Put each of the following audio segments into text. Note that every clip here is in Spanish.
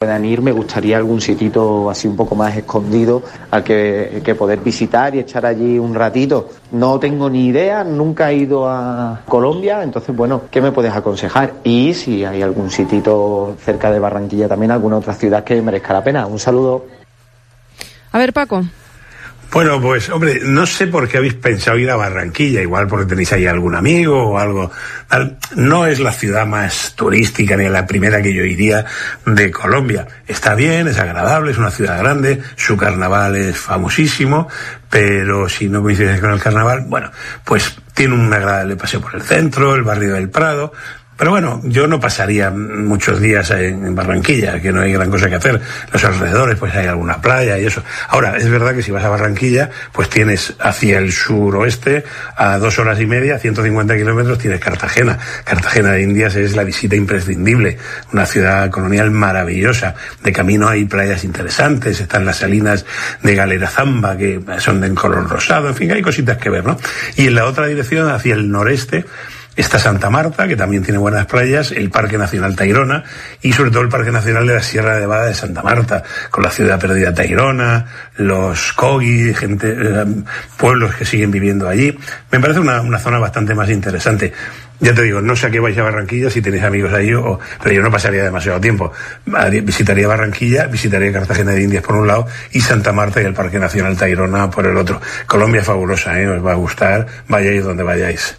puedan ir, me gustaría algún sitito así un poco más escondido al que poder visitar y echar allí un ratito. No tengo ni idea, nunca he ido a Colombia, entonces bueno, ¿qué me puedes aconsejar? Y si hay algún sitito cerca de Barranquilla también, alguna otra ciudad que merezca la pena. Un saludo. A ver, Paco. Bueno, pues, hombre, no sé por qué habéis pensado ir a Barranquilla, igual porque tenéis ahí algún amigo o algo. No es la ciudad más turística ni la primera que yo iría de Colombia. Está bien, es agradable, es una ciudad grande, su carnaval es famosísimo, pero si no coincides con el carnaval, bueno, pues tiene un agradable paseo por el centro, el barrio del Prado. Pero bueno, yo no pasaría muchos días en Barranquilla, que no hay gran cosa que hacer. Los alrededores, pues hay alguna playa y eso. Ahora, es verdad que si vas a Barranquilla, pues tienes hacia el suroeste, a 2 horas y media, 150 kilómetros, tienes Cartagena. Cartagena de Indias es la visita imprescindible. Una ciudad colonial maravillosa. De camino hay playas interesantes, están las salinas de Galerazamba, que son de color rosado, en fin, hay cositas que ver, ¿no? Y en la otra dirección, hacia el noreste, está Santa Marta, que también tiene buenas playas, el Parque Nacional Tayrona y sobre todo el Parque Nacional de la Sierra Nevada de Santa Marta, con la ciudad perdida Tayrona, los Kogi, pueblos que siguen viviendo allí. Me parece una zona bastante más interesante. Ya te digo, no sé a qué vais a Barranquilla, si tenéis amigos ahí, pero yo no pasaría demasiado tiempo. Visitaría Barranquilla, visitaría Cartagena de Indias por un lado y Santa Marta y el Parque Nacional Tayrona por el otro. Colombia es fabulosa, os va a gustar, vayáis donde vayáis.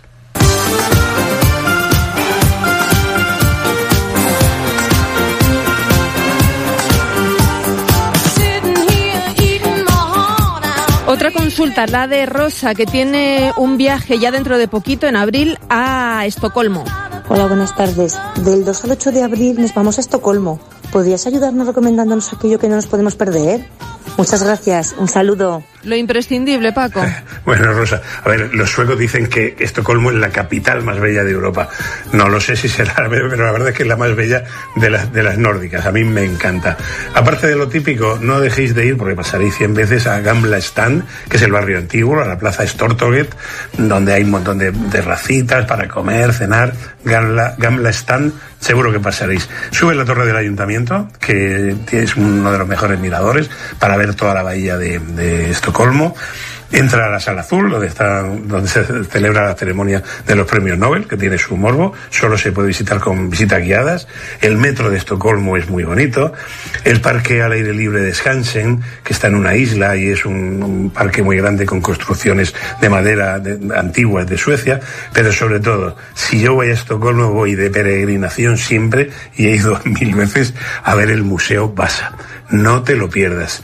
Otra consulta, la de Rosa, que tiene un viaje ya dentro de poquito, en abril, a Estocolmo. Hola, buenas tardes. Del 2 al 8 de abril nos vamos a Estocolmo. ¿Podrías ayudarnos recomendándonos aquello que no nos podemos perder? Muchas gracias. Un saludo. Lo imprescindible, Paco. Bueno, Rosa, a ver, los suecos dicen que Estocolmo es la capital más bella de Europa. No lo sé si será, pero la verdad es que es la más bella de las nórdicas. A mí me encanta. Aparte de lo típico, no dejéis de ir, porque pasaréis 100 veces, a Gamla Stan, que es el barrio antiguo, a la plaza Stortorget, donde hay un montón de terracitas para comer, cenar. Gamla Stan, seguro que pasaréis. Sube la torre del ayuntamiento, que es uno de los mejores miradores, para ver toda la bahía de Estocolmo. Entra a la Sala Azul, donde se celebra la ceremonia de los premios Nobel, que tiene su morbo. Solo se puede visitar con visitas guiadas. El metro de Estocolmo es muy bonito. El parque al aire libre de Skansen, que está en una isla y es un parque muy grande con construcciones de madera antiguas de Suecia. Pero sobre todo, si yo voy a Estocolmo, voy de peregrinación siempre, y he ido 1000 veces a ver el Museo Vasa. No te lo pierdas.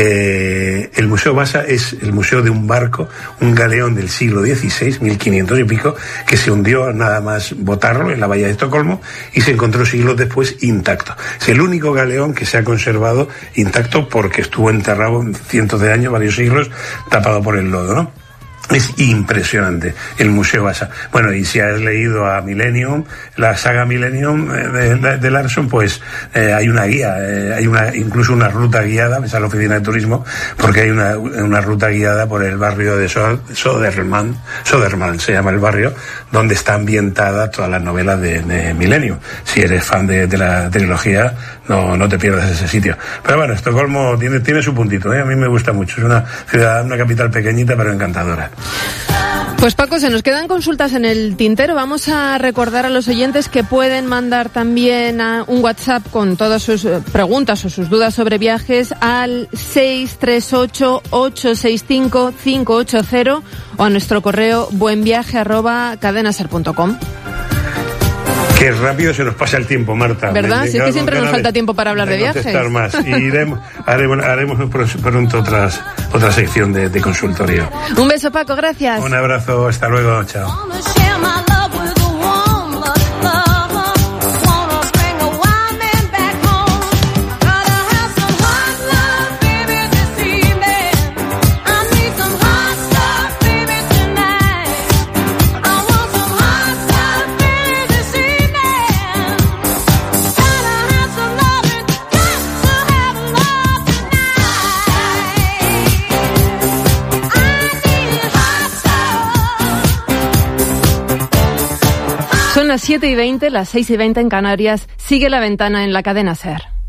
El Museo Vasa es el museo de un barco, un galeón del siglo XVI, 1500 y pico, que se hundió nada más botarlo en la bahía de Estocolmo y se encontró siglos después intacto. Es el único galeón que se ha conservado intacto porque estuvo enterrado cientos de años, varios siglos, tapado por el lodo, ¿no? Es impresionante el Museo Vasa. Bueno, y si has leído a Millennium, la saga Millennium de Larson, pues hay una guía, incluso una ruta guiada, esa es la oficina de turismo, porque hay una ruta guiada por el barrio de Södermalm se llama el barrio, donde está ambientada todas las novelas de Millennium. Si eres fan de la trilogía, no te pierdas ese sitio. Pero bueno, Estocolmo tiene su puntito, a mí me gusta mucho. Es una ciudad, una capital pequeñita pero encantadora. Pues Paco, se nos quedan consultas en el tintero. Vamos a recordar a los oyentes que pueden mandar también un WhatsApp con todas sus preguntas o sus dudas sobre viajes al 638-865-580 o a nuestro correo buenviaje@cadenaser.com. Qué rápido se nos pasa el tiempo, Marta. ¿Verdad? Si es que siempre nos falta tiempo para hablar de viajes. Más. Y haremos pronto otra sección de consultorio. Un beso, Paco, gracias. Un abrazo, hasta luego, chao. Son las 7:20, las 6:20 en Canarias. Sigue La Ventana en la cadena SER.